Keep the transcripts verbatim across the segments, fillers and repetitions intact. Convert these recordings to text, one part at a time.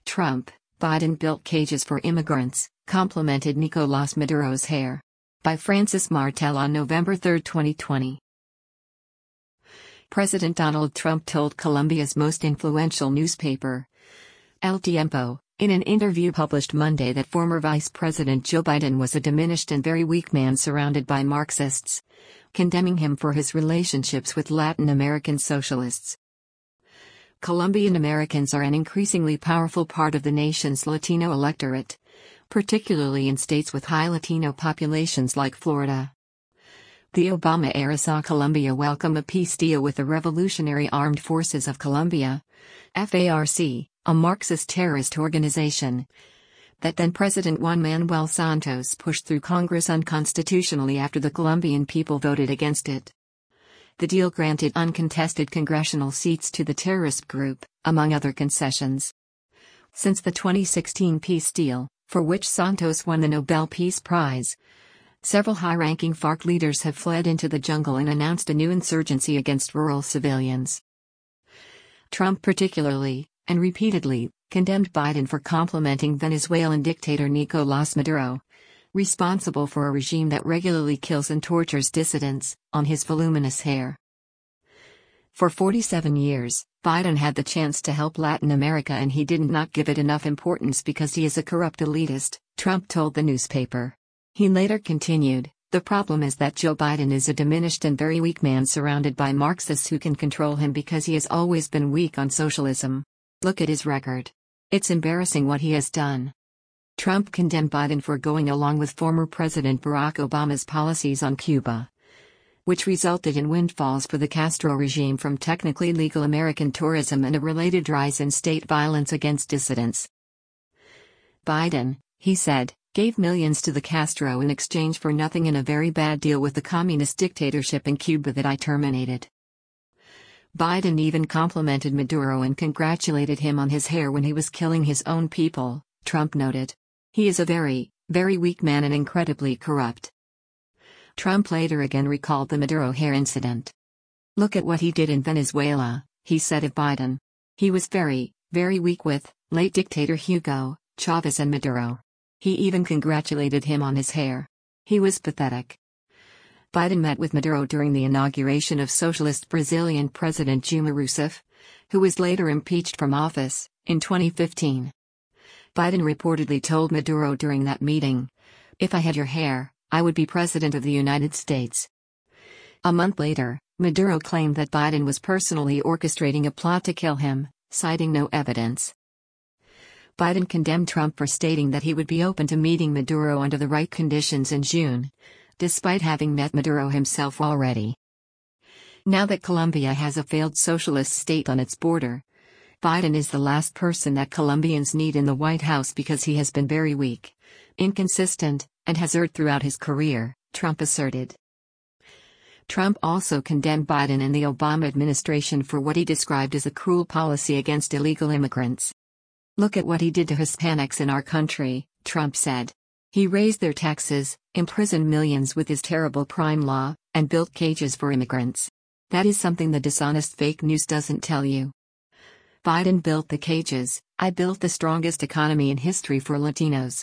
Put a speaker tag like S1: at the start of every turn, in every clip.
S1: Trump, Biden built cages for immigrants, complimented Nicolás Maduro's hair. By Francis Martel on November third, twenty twenty. President Donald Trump told Colombia's most influential newspaper, El Tiempo, in an interview published Monday that former Vice President Joe Biden was a diminished and very weak man surrounded by Marxists, condemning him for his relationships with Latin American socialists. Colombian Americans are an increasingly powerful part of the nation's Latino electorate, particularly in states with high Latino populations like Florida. The Obama era saw Colombia welcome a peace deal with the Revolutionary Armed Forces of Colombia, F A R C, a Marxist terrorist organization, that then-President Juan Manuel Santos pushed through Congress unconstitutionally after the Colombian people voted against it. The deal granted uncontested congressional seats to the terrorist group, among other concessions. Since the twenty sixteen peace deal, for which Santos won the Nobel Peace Prize, several high-ranking FARC leaders have fled into the jungle and announced a new insurgency against rural civilians. Trump particularly, and repeatedly, condemned Biden for complimenting Venezuelan dictator Nicolás Maduro, responsible for a regime that regularly kills and tortures dissidents, on his voluminous hair. For forty-seven years, Biden had the chance to help Latin America and he did not give it enough importance because he is a corrupt elitist, Trump told the newspaper. He later continued, "The problem is that Joe Biden is a diminished and very weak man surrounded by Marxists who can control him because he has always been weak on socialism. Look at his record. It's embarrassing what he has done." Trump condemned Biden for going along with former President Barack Obama's policies on Cuba, which resulted in windfalls for the Castro regime from technically legal American tourism and a related rise in state violence against dissidents. Biden, he said, gave millions to the Castro in exchange for nothing in a very bad deal with the communist dictatorship in Cuba that I terminated. Biden even complimented Maduro and congratulated him on his hair when he was killing his own people, Trump noted. He is a very, very weak man and incredibly corrupt. Trump later again recalled the Maduro hair incident. Look at what he did in Venezuela, he said of Biden. He was very, very weak with late dictator Hugo Chavez and Maduro. He even congratulated him on his hair. He was pathetic. Biden met with Maduro during the inauguration of socialist Brazilian President Dilma Rousseff, who was later impeached from office, in twenty fifteen. Biden reportedly told Maduro during that meeting, "If I had your hair, I would be President of the United States." A month later, Maduro claimed that Biden was personally orchestrating a plot to kill him, citing no evidence. Biden condemned Trump for stating that he would be open to meeting Maduro under the right conditions in June, despite having met Maduro himself already. Now that Colombia has a failed socialist state on its border, Biden is the last person that Colombians need in the White House because he has been very weak, inconsistent, and has erred throughout his career, Trump asserted. Trump also condemned Biden and the Obama administration for what he described as a cruel policy against illegal immigrants. Look at what he did to Hispanics in our country, Trump said. He raised their taxes, imprisoned millions with his terrible crime law, and built cages for immigrants. That is something the dishonest fake news doesn't tell you. Biden built the cages, I built the strongest economy in history for Latinos.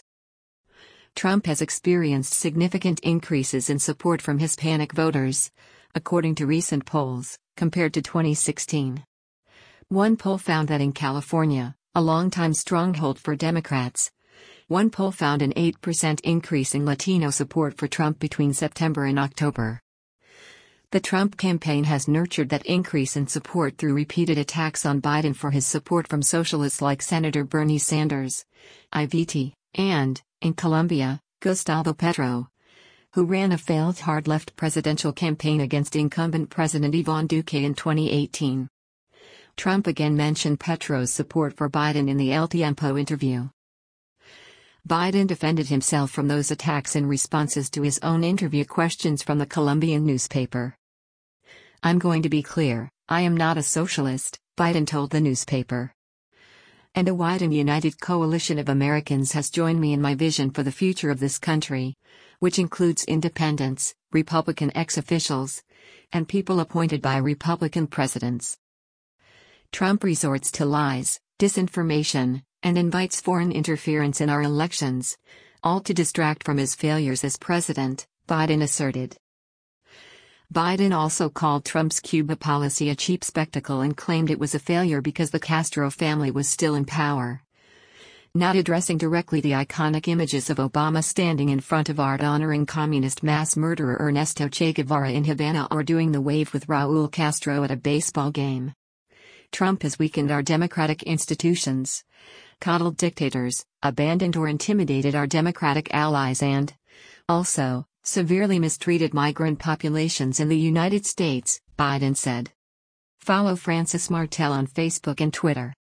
S1: Trump has experienced significant increases in support from Hispanic voters, according to recent polls, compared to twenty sixteen. One poll found that in California, a longtime stronghold for Democrats, one poll found an eight percent increase in Latino support for Trump between September and October. The Trump campaign has nurtured that increase in support through repeated attacks on Biden for his support from socialists like Senator Bernie Sanders, I V T, and, in Colombia, Gustavo Petro, who ran a failed hard-left presidential campaign against incumbent President Iván Duque in twenty eighteen. Trump again mentioned Petro's support for Biden in the El Tiempo interview. Biden defended himself from those attacks in responses to his own interview questions from the Colombian newspaper. I'm going to be clear, I am not a socialist, Biden told the newspaper. And a wide and united coalition of Americans has joined me in my vision for the future of this country, which includes independents, Republican ex-officials, and people appointed by Republican presidents. Trump resorts to lies, disinformation, and invites foreign interference in our elections, all to distract from his failures as president, Biden asserted. Biden also called Trump's Cuba policy a cheap spectacle and claimed it was a failure because the Castro family was still in power. Not addressing directly the iconic images of Obama standing in front of art honoring communist mass murderer Ernesto Che Guevara in Havana or doing the wave with Raul Castro at a baseball game. Trump has weakened our democratic institutions, coddled dictators, abandoned or intimidated our democratic allies and, also, severely mistreated migrant populations in the United States, Biden said. Follow Francis Martel on Facebook and Twitter.